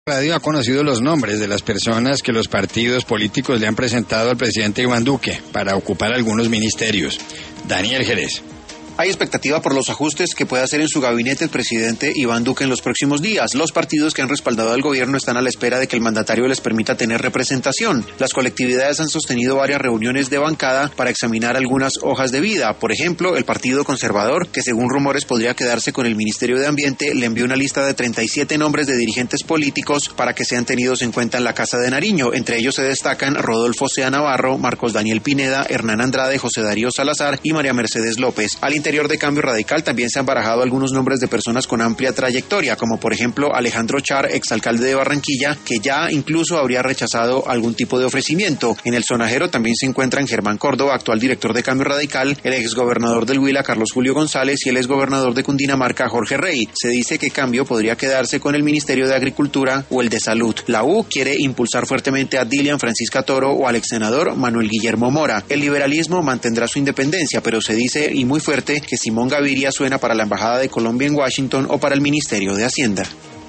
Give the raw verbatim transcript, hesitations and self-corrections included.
Radio ha conocido los nombres de las personas que los partidos políticos le han presentado al presidente Iván Duque para ocupar algunos ministerios. Daniel Jerez. Hay expectativa por los ajustes que pueda hacer en su gabinete el presidente Iván Duque en los próximos días. Los partidos que han respaldado al gobierno están a la espera de que el mandatario les permita tener representación. Las colectividades han sostenido varias reuniones de bancada para examinar algunas hojas de vida. Por ejemplo, el Partido Conservador, que según rumores podría quedarse con el Ministerio de Ambiente, le envió una lista de treinta y siete nombres de dirigentes políticos para que sean tenidos en cuenta en la Casa de Nariño. Entre ellos se destacan Rodolfo Sea Navarro, Marcos Daniel Pineda, Hernán Andrade, José Darío Salazar y María Mercedes López. Al interior de Cambio Radical también se han barajado algunos nombres de personas con amplia trayectoria, como por ejemplo Alejandro Char, exalcalde de Barranquilla, que ya incluso habría rechazado algún tipo de ofrecimiento. En el sonajero también se encuentran Germán Córdoba, actual director de Cambio Radical, el exgobernador del Huila, Carlos Julio González, y el exgobernador de Cundinamarca, Jorge Rey. Se dice que Cambio podría quedarse con el Ministerio de Agricultura o el de Salud. La U quiere impulsar fuertemente a Dilian Francisca Toro o al exsenador Manuel Guillermo Mora. El liberalismo mantendrá su independencia, pero se dice, y muy fuerte, que Simón Gaviria suena para la Embajada de Colombia en Washington o para el Ministerio de Hacienda.